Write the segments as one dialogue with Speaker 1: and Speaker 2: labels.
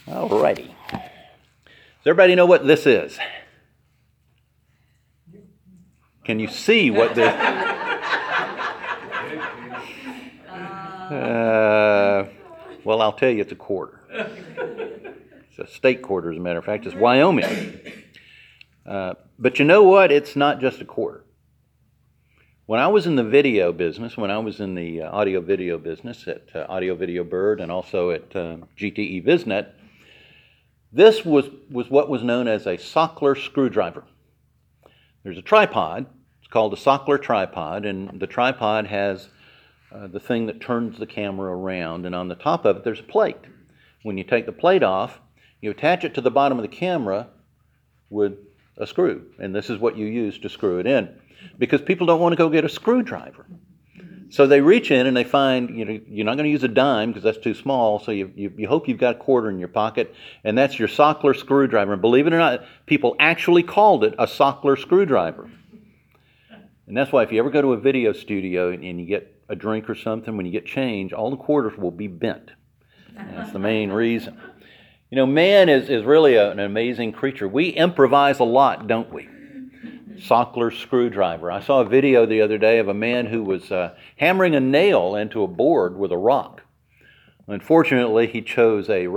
Speaker 1: Alrighty. Does everybody know what this is? Can you see what this? Well, I'll tell you, it's a quarter. It's a state quarter, as a matter of fact. It's Wyoming. But you know what? It's not just a quarter. When I was in the video business, when I was in the audio-video business at Audio Video Bird and also at GTE VizNet, this was what was known as a Sockler screwdriver. There's a tripod. It's called a Sockler tripod, and the tripod has the thing that turns the camera around, and on the top of it there's a plate. When you take the plate off, you attach it to the bottom of the camera with a screw, and this is what you use to screw it in, because people don't want to go get a screwdriver. So they reach in and they find, you're not going to use a dime because that's too small, so you hope you've got a quarter in your pocket, and that's your Sockler screwdriver. And believe it or not, people actually called it a Sockler screwdriver. And that's why if you ever go to a video studio and you get a drink or something, when you get change, all the quarters will be bent. And that's the main reason. Man is really an amazing creature. We improvise a lot, don't we? Sockler screwdriver. I saw a video the other day of a man who was hammering a nail into a board with a rock. Unfortunately, he chose a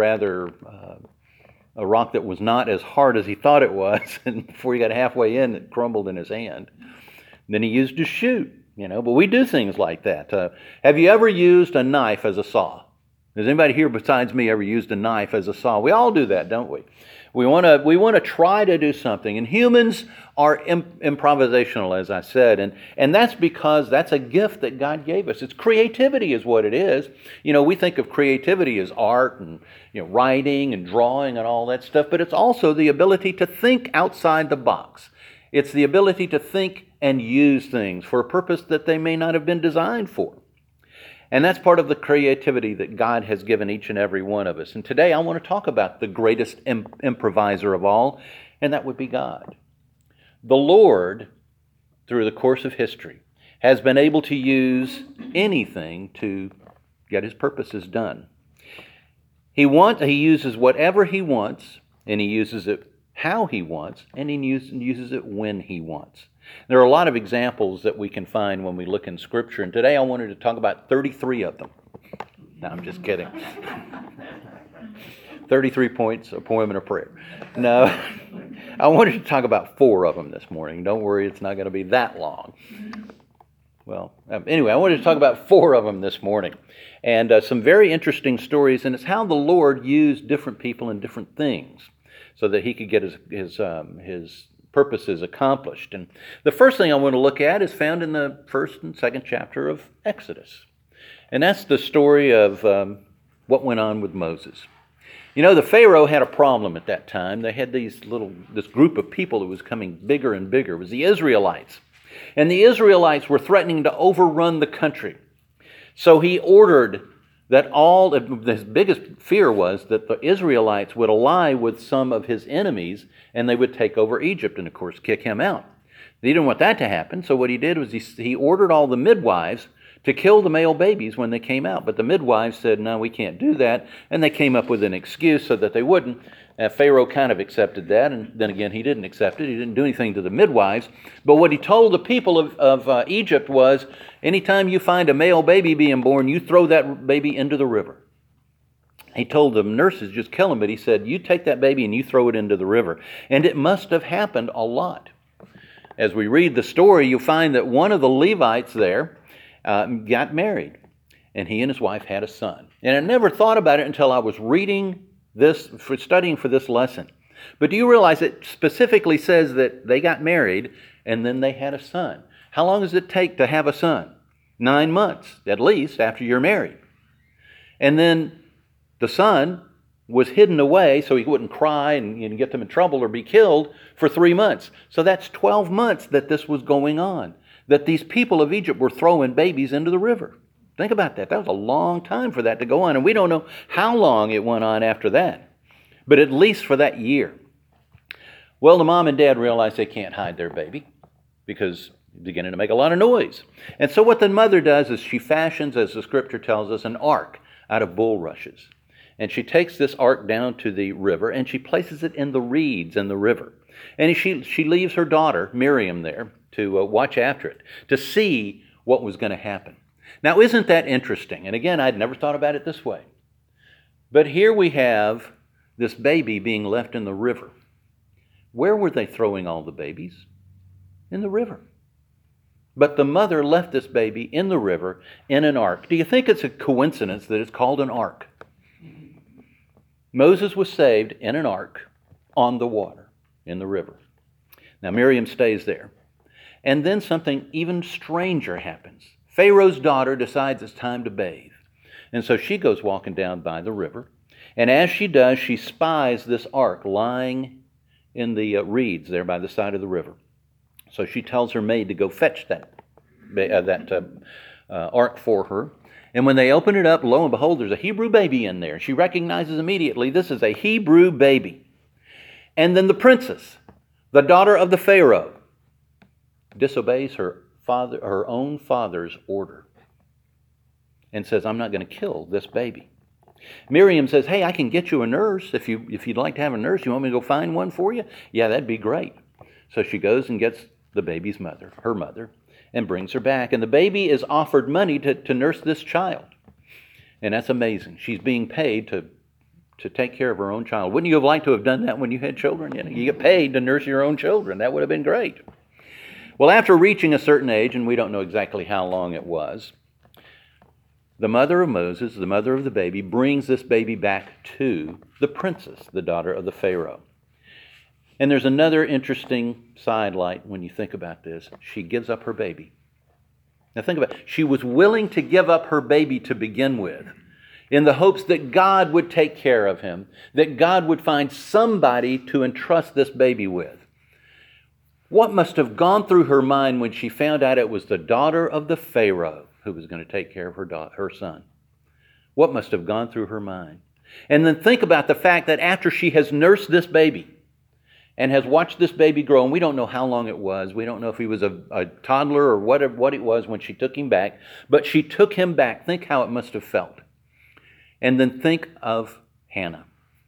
Speaker 1: rock that was not as hard as he thought it was, and before he got halfway in, it crumbled in his hand. And then he used his shoe, but we do things like that. Have you ever used a knife as a saw? Has anybody here besides me ever used a knife as a saw? We all do that, don't we? We want to try to do something, and humans are improvisational, as I said, and that's because that's a gift that God gave us. It's creativity, is what it is. We think of creativity as art and writing and drawing and all that stuff, but it's also the ability to think outside the box. It's the ability to think and use things for a purpose that they may not have been designed for. And that's part of the creativity that God has given each and every one of us. And today I want to talk about the greatest improviser of all, and that would be God. The Lord, through the course of history, has been able to use anything to get His purposes done. He uses whatever He wants, and He uses it how He wants, and He uses it when He wants. There are a lot of examples that we can find when we look in Scripture, and today I wanted to talk about 33 of them. No, I'm just kidding. 33 points, a poem and a prayer. No, I wanted to talk about 4 of them this morning. Don't worry, it's not going to be that long. Well, anyway, I wanted to talk about 4 of them this morning, and some very interesting stories, and it's how the Lord used different people and different things so that He could get his purposes accomplished. And the first thing I want to look at is found in the 1st and 2nd chapter of Exodus. And that's the story of what went on with Moses. The Pharaoh had a problem at that time. They had this group of people that was coming bigger and bigger. It was the Israelites. And the Israelites were threatening to overrun the country. So he ordered that his biggest fear was that the Israelites would ally with some of his enemies and they would take over Egypt and, of course, kick him out. He didn't want that to happen, so what he did was he ordered all the midwives to kill the male babies when they came out. But the midwives said, no, we can't do that, and they came up with an excuse so that they wouldn't. Pharaoh kind of accepted that, and then again, he didn't accept it. He didn't do anything to the midwives. But what he told the people of Egypt was, anytime you find a male baby being born, you throw that baby into the river. He told the nurses, just kill him, but he said, you take that baby and you throw it into the river. And it must have happened a lot. As we read the story, you find that one of the Levites there got married, and he and his wife had a son. And I never thought about it until I was reading studying for this lesson. But do you realize it specifically says that they got married and then they had a son? How long does it take to have a son? 9 months, at least, after you're married. And then the son was hidden away so he wouldn't cry and get them in trouble or be killed for 3 months. So that's 12 months that this was going on, that these people of Egypt were throwing babies into the river. Think about that. That was a long time for that to go on, and we don't know how long it went on after that, but at least for that year. Well, the mom and dad realize they can't hide their baby because it's beginning to make a lot of noise. And so what the mother does is she fashions, as the Scripture tells us, an ark out of bulrushes. And she takes this ark down to the river, and she places it in the reeds in the river. And she leaves her daughter, Miriam, there to watch after it, to see what was going to happen. Now, isn't that interesting? And again, I'd never thought about it this way. But here we have this baby being left in the river. Where were they throwing all the babies? In the river. But the mother left this baby in the river in an ark. Do you think it's a coincidence that it's called an ark? Moses was saved in an ark on the water in the river. Now Miriam stays there. And then something even stranger happens. Pharaoh's daughter decides it's time to bathe. And so she goes walking down by the river. And as she does, she spies this ark lying in the reeds there by the side of the river. So she tells her maid to go fetch that ark for her. And when they open it up, lo and behold, there's a Hebrew baby in there. She recognizes immediately this is a Hebrew baby. And then the princess, the daughter of the Pharaoh, disobeys her own father's order and says, I'm not going to kill this baby. Miriam says, hey, I can get you a nurse. If you'd like to have a nurse, you want me to go find one for you? Yeah, that'd be great. So she goes and gets the baby's mother, her mother, and brings her back. And the baby is offered money to nurse this child. And that's amazing. She's being paid to take care of her own child. Wouldn't you have liked to have done that when you had children? You get paid to nurse your own children. That would have been great. Well, after reaching a certain age, and we don't know exactly how long it was, the mother of Moses, the mother of the baby, brings this baby back to the princess, the daughter of the Pharaoh. And there's another interesting sidelight when you think about this. She gives up her baby. Now think about it. She was willing to give up her baby to begin with in the hopes that God would take care of him, that God would find somebody to entrust this baby with. What must have gone through her mind when she found out it was the daughter of the Pharaoh who was going to take care of her son? What must have gone through her mind? And then think about the fact that after she has nursed this baby and has watched this baby grow, and we don't know how long it was. We don't know if he was a toddler or what it was when she took him back. But she took him back. Think how it must have felt. And then think of Hannah.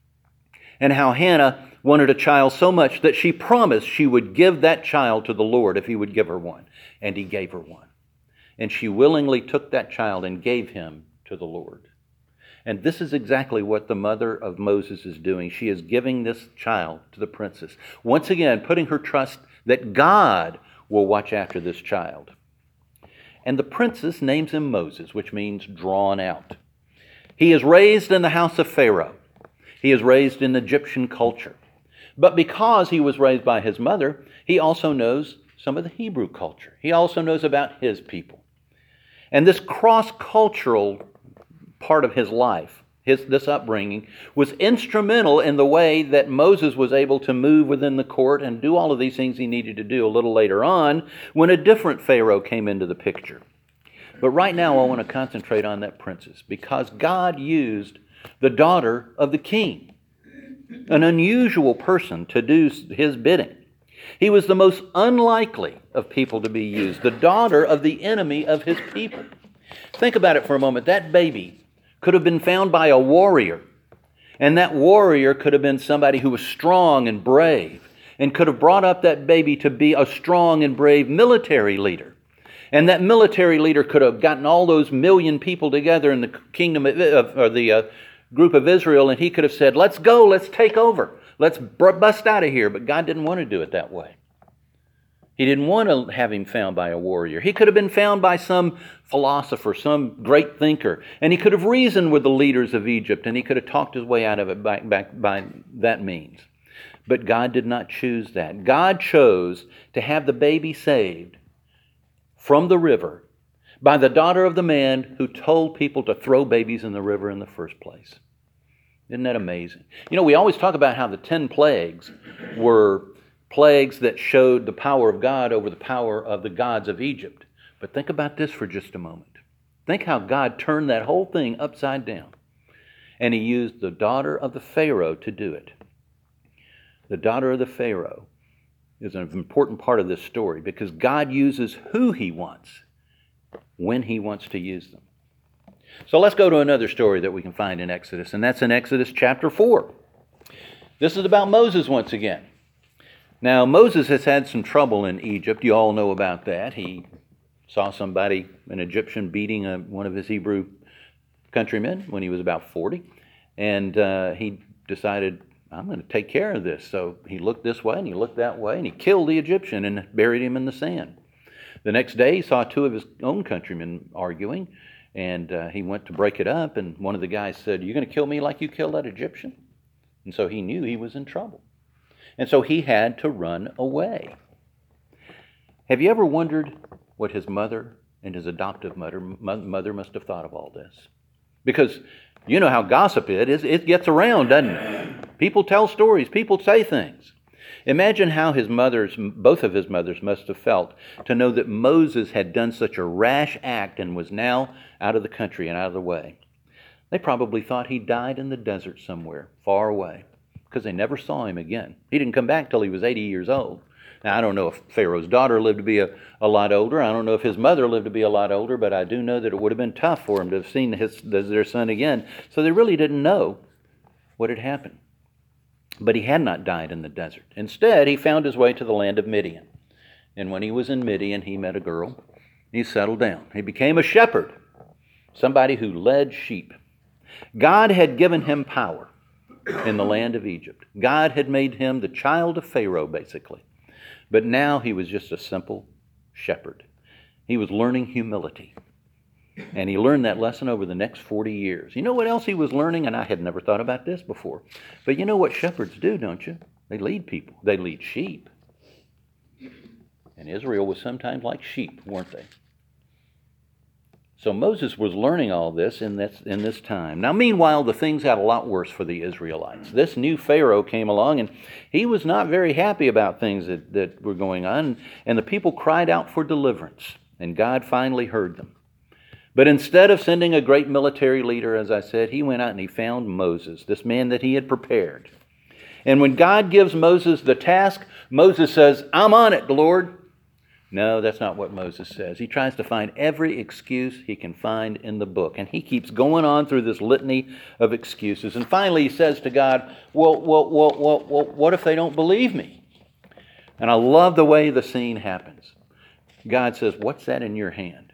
Speaker 1: And how Hannah wanted a child so much that she promised she would give that child to the Lord if he would give her one. And he gave her one. And she willingly took that child and gave him to the Lord. And this is exactly what the mother of Moses is doing. She is giving this child to the princess. Once again, putting her trust that God will watch after this child. And the princess names him Moses, which means drawn out. He is raised in the house of Pharaoh. He is raised in Egyptian culture. But because he was raised by his mother, he also knows some of the Hebrew culture. He also knows about his people. And this cross-cultural part of his life, this upbringing, was instrumental in the way that Moses was able to move within the court and do all of these things he needed to do a little later on when a different Pharaoh came into the picture. But right now I want to concentrate on that princess because God used the daughter of the king, an unusual person, to do his bidding. He was the most unlikely of people to be used, the daughter of the enemy of his people. Think about it for a moment. That baby could have been found by a warrior, and that warrior could have been somebody who was strong and brave and could have brought up that baby to be a strong and brave military leader. And that military leader could have gotten all those million people together in the kingdom of, or the group of Israel, and he could have said, let's go, let's take over, let's bust out of here. But God didn't want to do it that way. He didn't want to have him found by a warrior. He could have been found by some philosopher, some great thinker, and he could have reasoned with the leaders of Egypt, and he could have talked his way out of it by that means. But God did not choose that. God chose to have the baby saved from the river by the daughter of the man who told people to throw babies in the river in the first place. Isn't that amazing? You know, we always talk about how the 10 plagues were plagues that showed the power of God over the power of the gods of Egypt. But think about this for just a moment. Think how God turned that whole thing upside down. And he used the daughter of the Pharaoh to do it. The daughter of the Pharaoh is an important part of this story because God uses who he wants when he wants to use them. So let's go to another story that we can find in Exodus, and that's in Exodus chapter 4. This is about Moses once again. Now, Moses has had some trouble in Egypt. You all know about that. He saw somebody, an Egyptian, beating one of his Hebrew countrymen when he was about 40. And he decided, I'm going to take care of this. So he looked this way and he looked that way and he killed the Egyptian and buried him in the sand. The next day he saw two of his own countrymen arguing, and he went to break it up, and one of the guys said, "You're going to kill me like you killed that Egyptian?" And so he knew he was in trouble. And so he had to run away. Have you ever wondered what his mother and his adoptive mother must have thought of all this? Because you know how gossip is. It gets around, doesn't it? People tell stories. People say things. Imagine how both of his mothers must have felt to know that Moses had done such a rash act and was now out of the country and out of the way. They probably thought he died in the desert somewhere, far away, because they never saw him again. He didn't come back till he was 80 years old. Now, I don't know if Pharaoh's daughter lived to be a lot older. I don't know if his mother lived to be a lot older, but I do know that it would have been tough for him to have seen their son again. So they really didn't know what had happened. But he had not died in the desert. Instead, he found his way to the land of Midian. And when he was in Midian, he met a girl. He settled down. He became a shepherd, somebody who led sheep. God had given him power in the land of Egypt. God had made him the child of Pharaoh, basically. But now he was just a simple shepherd. He was learning humility. And he learned that lesson over the next 40 years. You know what else he was learning? And I had never thought about this before. But you know what shepherds do, don't you? They lead people. They lead sheep. And Israel was sometimes like sheep, weren't they? So Moses was learning all this in this time. Now, meanwhile, the things got a lot worse for the Israelites. This new Pharaoh came along, and he was not very happy about things that were going on. And the people cried out for deliverance, and God finally heard them. But instead of sending a great military leader, as I said, he went out and he found Moses, this man that he had prepared. And when God gives Moses the task, Moses says, "I'm on it, Lord." No, that's not what Moses says. He tries to find every excuse he can find in the book. And he keeps going on through this litany of excuses. And finally he says to God, well, what if they don't believe me? And I love the way the scene happens. God says, "What's that in your hand?"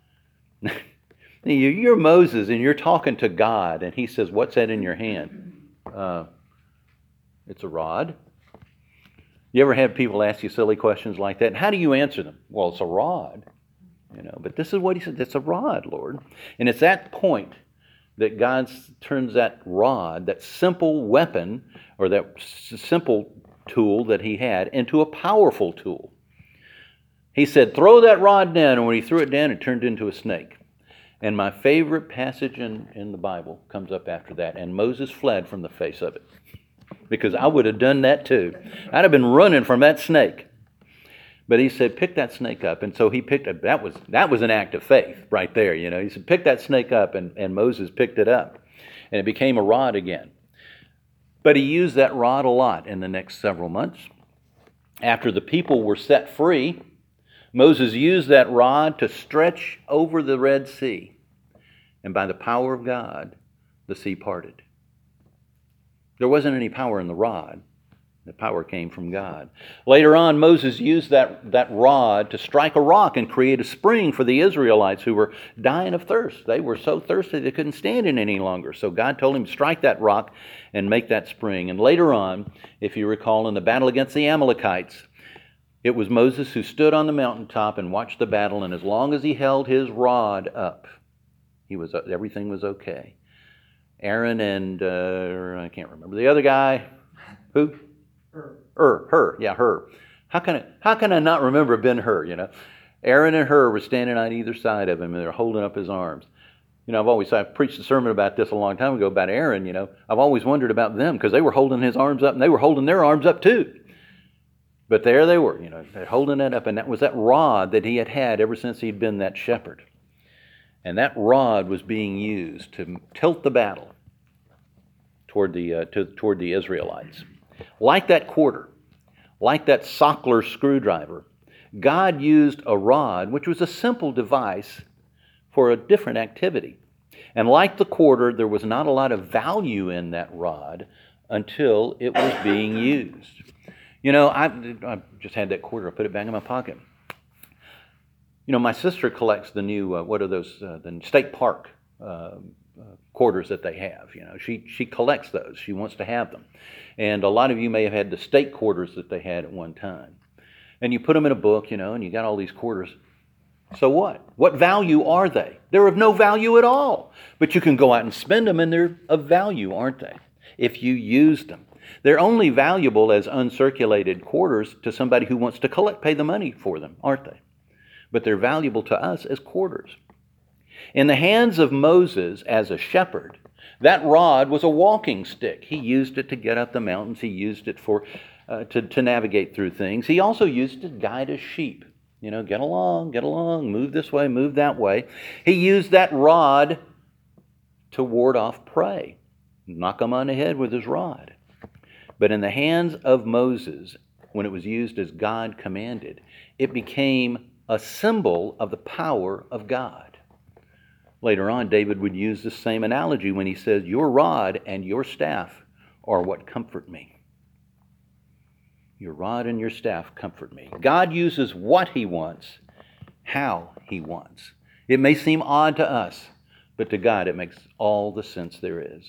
Speaker 1: You're Moses and you're talking to God, and he says, "What's that in your hand?" It's a rod. You ever have people ask you silly questions like that? And how do you answer them? Well, it's a rod. But this is what he said. It's a rod, Lord. And it's that point that God turns that rod, that simple weapon, or that simple tool that he had, into a powerful tool. He said, "Throw that rod down." And when he threw it down, it turned into a snake. And my favorite passage in the Bible comes up after that. And Moses fled from the face of it. Because I would have done that too. I'd have been running from that snake. But he said, "Pick that snake up." And so he picked up. That was an act of faith right there. He said, "Pick that snake up." And Moses picked it up. And it became a rod again. But he used that rod a lot in the next several months. After the people were set free, Moses used that rod to stretch over the Red Sea. And by the power of God, the sea parted. There wasn't any power in the rod. The power came from God. Later on, Moses used that rod to strike a rock and create a spring for the Israelites who were dying of thirst. They were so thirsty they couldn't stand it any longer. So God told him to strike that rock and make that spring. And later on, if you recall, in the battle against the Amalekites, it was Moses who stood on the mountaintop and watched the battle, and as long as he held his rod up, everything was okay. Aaron and, I can't remember, the other guy, who? Hur. How can I not remember Ben-Hur, Aaron and Hur were standing on either side of him, and they're holding up his arms. I preached a sermon about this a long time ago about Aaron, I've always wondered about them, because they were holding his arms up, and they were holding their arms up too. But there they were, they're holding that up, and that was that rod that he had ever since he'd been that shepherd. And that rod was being used to tilt the battle toward the Israelites. Like that quarter, like that Sockler screwdriver, God used a rod, which was a simple device, for a different activity. And like the quarter, there was not a lot of value in that rod until it was being used. You know, I just had that quarter. I put it back in my pocket. You know, my sister collects the new, what are those, the state park quarters that they have. You know, she collects those. She wants to have them. And a lot of you may have had the state quarters that they had at one time. And you put them in a book, you know, and you got all these quarters. So what? What value are they? They're of no value at all. But you can go out and spend them, and they're of value, aren't they? If you use them. They're only valuable as uncirculated quarters to somebody who wants to pay the money for them, aren't they? But they're valuable to us as quarters. In the hands of Moses as a shepherd, that rod was a walking stick. He used it to get up the mountains. He used it for to navigate through things. He also used it to guide his sheep. You know, get along, move this way, move that way. He used that rod to ward off prey, knock them on the head with his rod. But in the hands of Moses, when it was used as God commanded, it became a symbol of the power of God. Later on, David would use the same analogy when he says, your rod and your staff are what comfort me. Your rod and your staff comfort me. God uses what he wants, how he wants. It may seem odd to us, but to God it makes all the sense there is.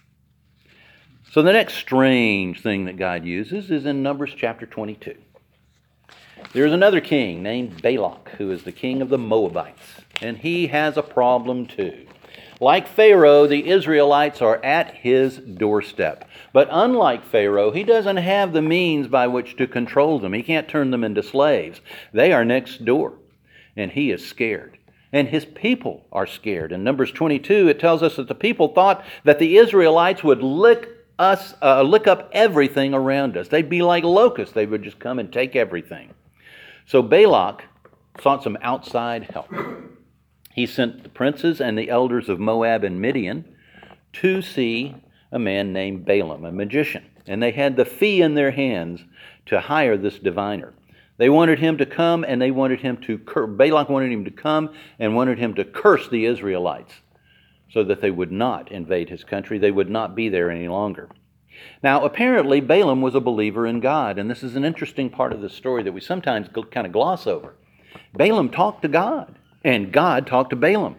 Speaker 1: So the next strange thing that God uses is in Numbers chapter 22. There's another king named Balak, who is the king of the Moabites, and he has a problem too. Like Pharaoh, the Israelites are at his doorstep. But unlike Pharaoh, he doesn't have the means by which to control them. He can't turn them into slaves. They are next door, and he is scared. And his people are scared. In Numbers 22, it tells us that the people thought that the Israelites would lick up everything around us. They'd be like locusts. They would just come and take everything. So Balak sought some outside help. He sent the princes and the elders of Moab and Midian to see a man named Balaam, a magician. And they had the fee in their hands to hire this diviner. They wanted him to come, and they wanted him to Balak wanted him to come and wanted him to curse the Israelites so that they would not invade his country. They would not be there any longer. Now, apparently, Balaam was a believer in God, and this is an interesting part of the story that we sometimes kind of gloss over. Balaam talked to God, and God talked to Balaam.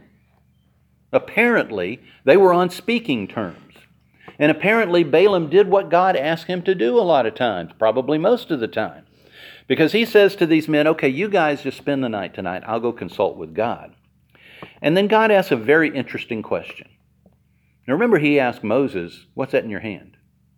Speaker 1: Apparently, they were on speaking terms. And apparently, Balaam did what God asked him to do a lot of times, probably most of the time. Because he says to these men, okay, you guys just spend the night tonight. I'll go consult with God. And then God asks a very interesting question. Now remember, he asked Moses, what's that in your hand?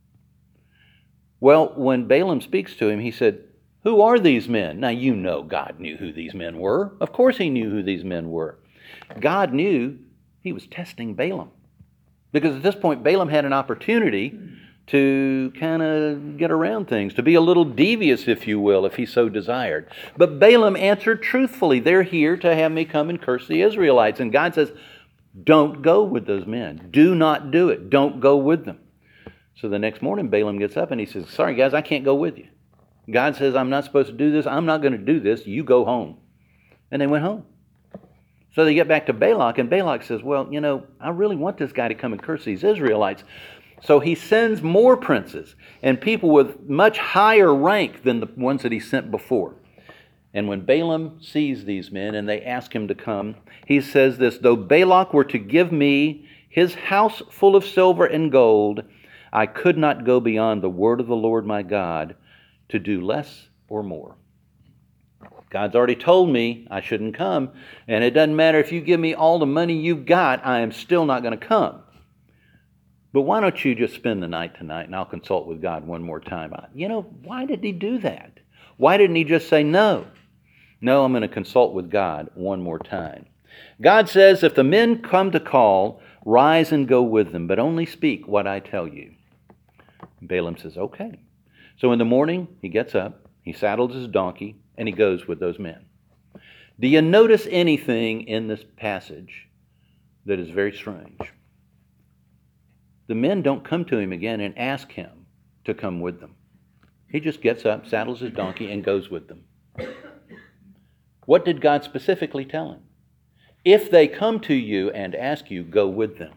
Speaker 1: Well, when Balaam speaks to him, he said, who are these men? Now, you know God knew who these men were. Of course he knew who these men were. God knew he was testing Balaam. Because at this point, Balaam had an opportunity to kind of get around things, to be a little devious, if you will, if he so desired. But Balaam answered truthfully, they're here to have me come and curse the Israelites. And God says, don't go with those men. Do not do it. Don't go with them. So the next morning, Balaam gets up and he says, sorry guys, I can't go with you. God says, I'm not supposed to do this. I'm not going to do this. You go home. And they went home. So they get back to Balak, and Balak says, well, you know, I really want this guy to come and curse these Israelites. So he sends more princes and people with much higher rank than the ones that he sent before. And when Balaam sees these men and they ask him to come, he says this, though Balak were to give me his house full of silver and gold, I could not go beyond the word of the Lord my God to do less or more. God's already told me I shouldn't come, and it doesn't matter if you give me all the money you've got, I am still not going to come. But why don't you just spend the night tonight, and I'll consult with God one more time. You know, why did he do that? Why didn't he just say no? No, I'm going to consult with God one more time. God says, if the men come to call, rise and go with them, but only speak what I tell you. Balaam says, okay. So in the morning, he gets up, he saddles his donkey, and he goes with those men. Do you notice anything in this passage that is very strange? The men don't come to him again and ask him to come with them. He just gets up, saddles his donkey, and goes with them. What did God specifically tell him? If they come to you and ask you, go with them.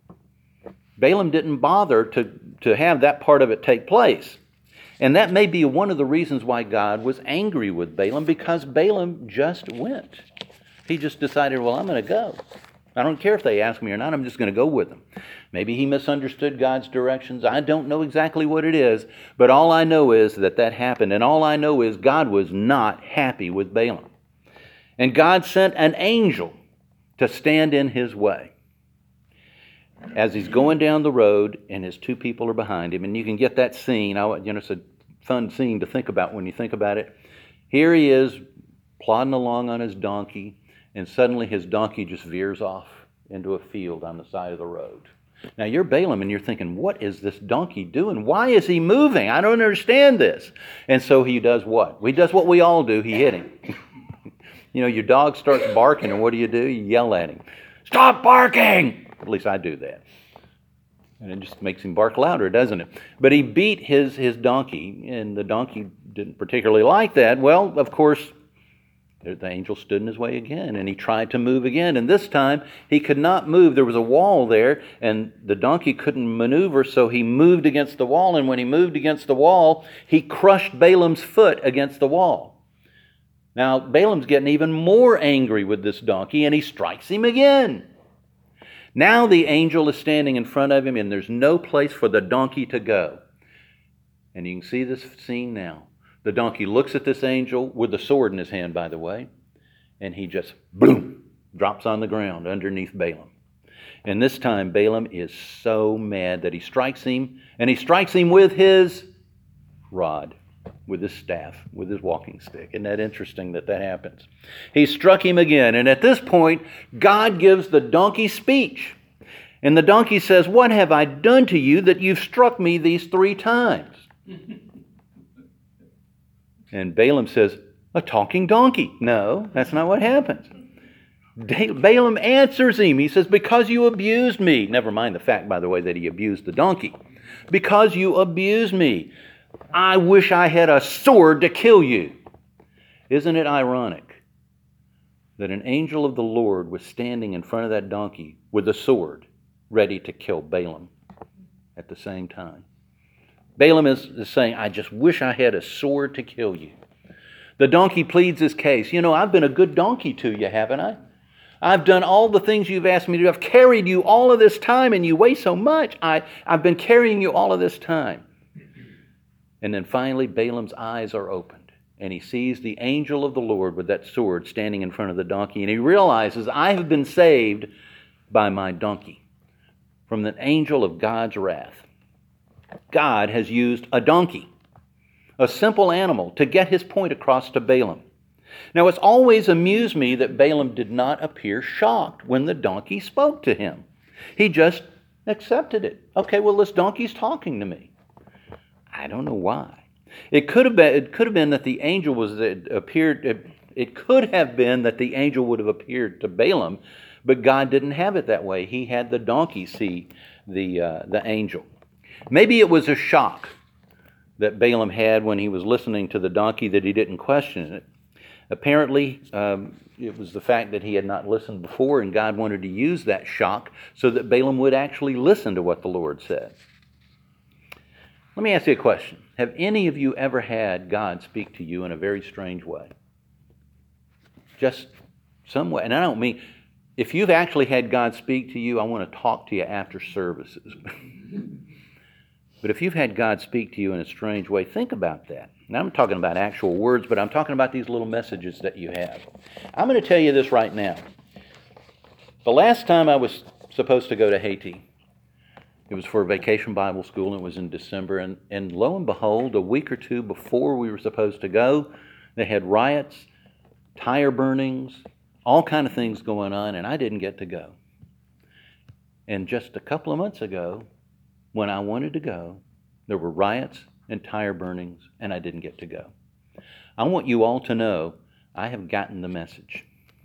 Speaker 1: Balaam didn't bother to have that part of it take place. And that may be one of the reasons why God was angry with Balaam, because Balaam just went. He just decided, well, I'm going to go. I don't care if they ask me or not, I'm just going to go with them. Maybe he misunderstood God's directions. I don't know exactly what it is, but all I know is that happened. And all I know is God was not happy with Balaam. And God sent an angel to stand in his way as he's going down the road and his two people are behind him. And you can get that scene. It's a fun scene to think about when you think about it. Here he is plodding along on his donkey, and suddenly his donkey just veers off into a field on the side of the road. Now you're Balaam and you're thinking, what is this donkey doing? Why is he moving? I don't understand this. And so he does what? He does what we all do. He hit him. Your dog starts barking, and what do? You yell at him. Stop barking! At least I do that. And it just makes him bark louder, doesn't it? But he beat his donkey, and the donkey didn't particularly like that. Well, of course, the angel stood in his way again, and he tried to move again. And this time, he could not move. There was a wall there, and the donkey couldn't maneuver, so he moved against the wall. And when he moved against the wall, he crushed Balaam's foot against the wall. Now, Balaam's getting even more angry with this donkey, and he strikes him again. Now the angel is standing in front of him, and there's no place for the donkey to go. And you can see this scene now. The donkey looks at this angel with the sword in his hand, by the way, and he just, boom, drops on the ground underneath Balaam. And this time Balaam is so mad that he strikes him, and he strikes him with his rod, with his staff, with his walking stick. Isn't that interesting that happens? He struck him again, and at this point, God gives the donkey speech. And the donkey says, what have I done to you that you've struck me these 3 times? And Balaam says, a talking donkey. No, that's not what happens. Balaam answers him. He says, because you abused me. Never mind the fact, by the way, that he abused the donkey. Because you abused me. I wish I had a sword to kill you. Isn't it ironic that an angel of the Lord was standing in front of that donkey with a sword ready to kill Balaam at the same time? Balaam is saying, I just wish I had a sword to kill you. The donkey pleads his case. I've been a good donkey to you, haven't I? I've done all the things you've asked me to do. I've carried you all of this time, and you weigh so much. I've been carrying you all of this time. And then finally, Balaam's eyes are opened, and he sees the angel of the Lord with that sword standing in front of the donkey, and he realizes, I have been saved by my donkey from the angel of God's wrath. God has used a donkey, a simple animal, to get his point across to Balaam. Now, it's always amused me that Balaam did not appear shocked when the donkey spoke to him. He just accepted it. Okay, well, this donkey's talking to me. I don't know why. It could have been that the angel it could have been that the angel would have appeared to Balaam, but God didn't have it that way. He had the donkey see the angel. Maybe it was a shock that Balaam had when he was listening to the donkey that he didn't question it. Apparently, it was the fact that he had not listened before, and God wanted to use that shock so that Balaam would actually listen to what the Lord said. Let me ask you a question. Have any of you ever had God speak to you in a very strange way? Just some way. And I don't mean, if you've actually had God speak to you, I want to talk to you after services. But if you've had God speak to you in a strange way, think about that. Now, I'm talking about actual words, but I'm talking about these little messages that you have. I'm going to tell you this right now. The last time I was supposed to go to Haiti, it was for a vacation Bible school, and it was in December. And lo and behold, a week or two before we were supposed to go, they had riots, tire burnings, all kind of things going on, and I didn't get to go. And just a couple of months ago, when I wanted to go, there were riots and tire burnings, and I didn't get to go. I want you all to know I have gotten the message.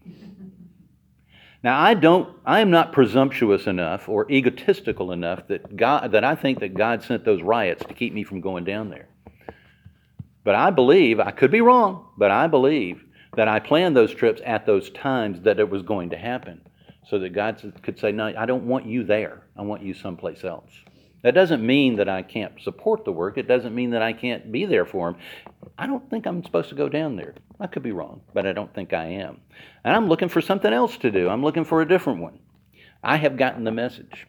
Speaker 1: Now, I am not presumptuous enough or egotistical enough that I think that God sent those riots to keep me from going down there. But I believe, I could be wrong, but I believe that I planned those trips at those times that it was going to happen, so that God could say, no, I don't want you there. I want you someplace else. That doesn't mean that I can't support the work. It doesn't mean that I can't be there for him. I don't think I'm supposed to go down there. I could be wrong, but I don't think I am. And I'm looking for something else to do. I'm looking for a different one. I have gotten the message.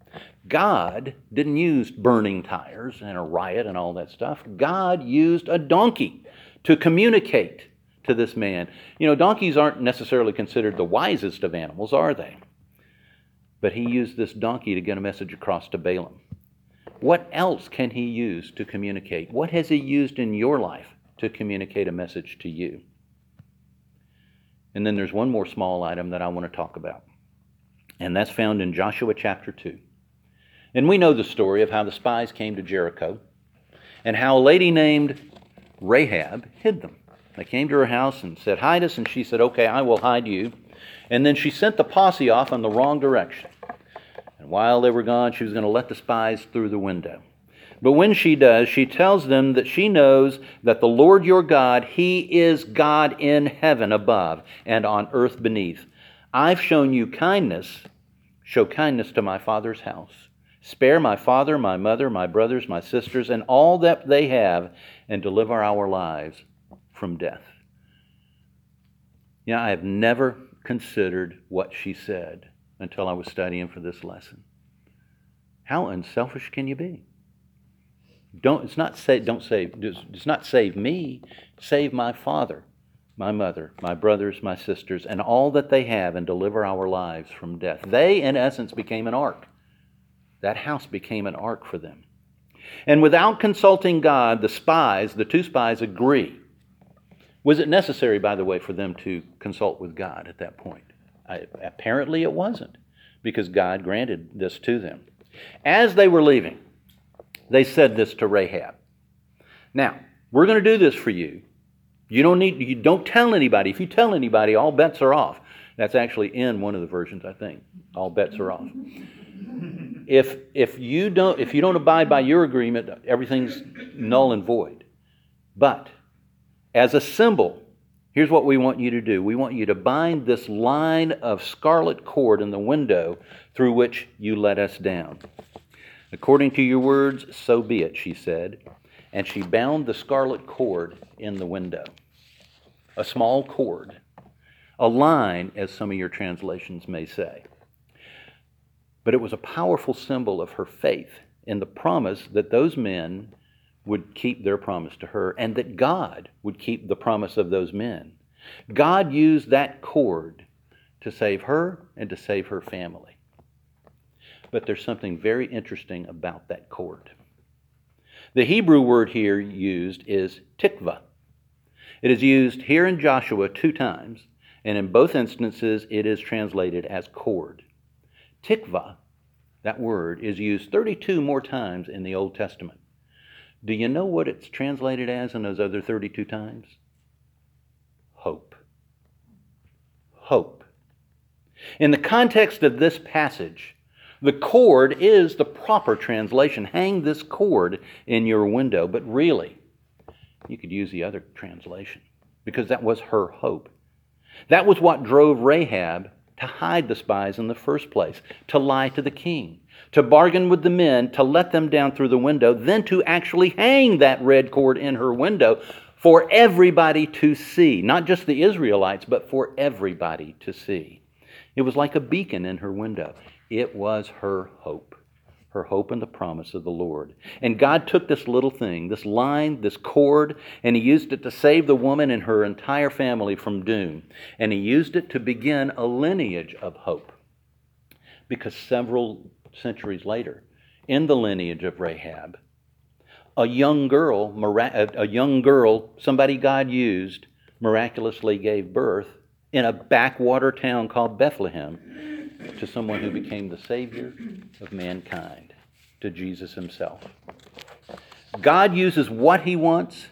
Speaker 1: God didn't use burning tires and a riot and all that stuff. God used a donkey to communicate to this man. You know, donkeys aren't necessarily considered the wisest of animals, are they? But he used this donkey to get a message across to Balaam. What else can he use to communicate? What has he used in your life to communicate a message to you? And then there's one more small item that I want to talk about. And that's found in Joshua chapter 2. And we know the story of how the spies came to Jericho and how a lady named Rahab hid them. They came to her house and said, hide us, and she said, okay, I will hide you. And then she sent the posse off in the wrong direction. And while they were gone, she was going to let the spies through the window. But when she does, she tells them that she knows that the Lord your God, He is God in heaven above and on earth beneath. I've shown you kindness. Show kindness to my father's house. Spare my father, my mother, my brothers, my sisters, and all that they have, and deliver our lives from death. You know, I have never considered what she said until I was studying for this lesson. How unselfish can you be? It's not save me, save my father, my mother, my brothers, my sisters, and all that they have, and deliver our lives from death. They, in essence, became an ark. That house became an ark for them. And without consulting God, the two spies agree. Was it necessary, by the way, for them to consult with God at that point? Apparently it wasn't, because God granted this to them. As they were leaving, they said this to Rahab. Now, we're going to do this for you. You don't tell anybody. If you tell anybody, all bets are off. That's actually in one of the versions, I think. All bets are off. If you don't abide by your agreement, everything's null and void. But as a symbol, here's what we want you to do. We want you to bind this line of scarlet cord in the window through which you let us down. According to your words, so be it, she said. And she bound the scarlet cord in the window. A small cord. A line, as some of your translations may say. But it was a powerful symbol of her faith in the promise that those men would keep their promise to her, and that God would keep the promise of those men. God used that cord to save her and to save her family. But there's something very interesting about that cord. The Hebrew word here used is tikva. It is used here in Joshua 2 times, and in both instances it is translated as cord. Tikva, that word, is used 32 more times in the Old Testament. Do you know what it's translated as in those other 32 times? Hope. Hope. In the context of this passage, the cord is the proper translation. Hang this cord in your window, but really, you could use the other translation, because that was her hope. That was what drove Rahab to hide the spies in the first place, to lie to the king, to bargain with the men, to let them down through the window, then to actually hang that red cord in her window for everybody to see. Not just the Israelites, but for everybody to see. It was like a beacon in her window. It was her hope in the promise of the Lord. And God took this little thing, this line, this cord, and He used it to save the woman and her entire family from doom. And He used it to begin a lineage of hope. Because several centuries later, in the lineage of Rahab, a young girl, somebody God used, miraculously gave birth in a backwater town called Bethlehem to someone who became the Savior of mankind, to Jesus Himself. God uses what He wants,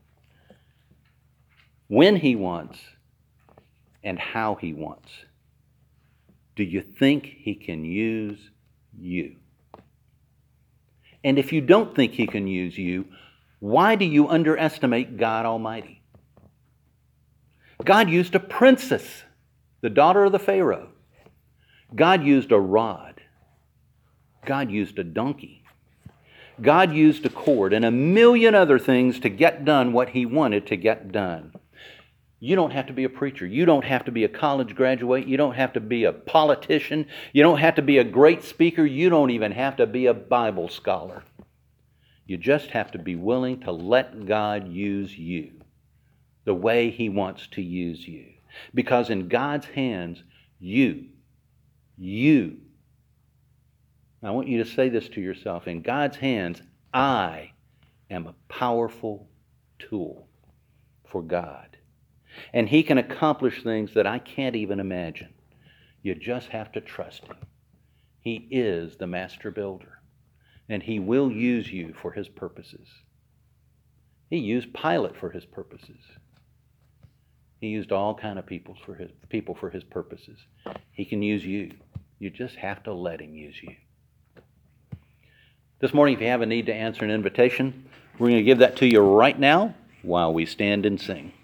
Speaker 1: when He wants, and how He wants. Do you think He can use you? And if you don't think He can use you, why do you underestimate God Almighty? God used a princess, the daughter of the Pharaoh. God used a rod. God used a donkey. God used a cord and a million other things to get done what He wanted to get done. You don't have to be a preacher. You don't have to be a college graduate. You don't have to be a politician. You don't have to be a great speaker. You don't even have to be a Bible scholar. You just have to be willing to let God use you the way He wants to use you. Because in God's hands, you, I want you to say this to yourself, in God's hands, I am a powerful tool for God. And He can accomplish things that I can't even imagine. You just have to trust Him. He is the master builder, and He will use you for His purposes. He used Pilate for His purposes. He used all kind of people for His purposes. He can use you. You just have to let Him use you. This morning, if you have a need to answer an invitation, we're going to give that to you right now while we stand and sing.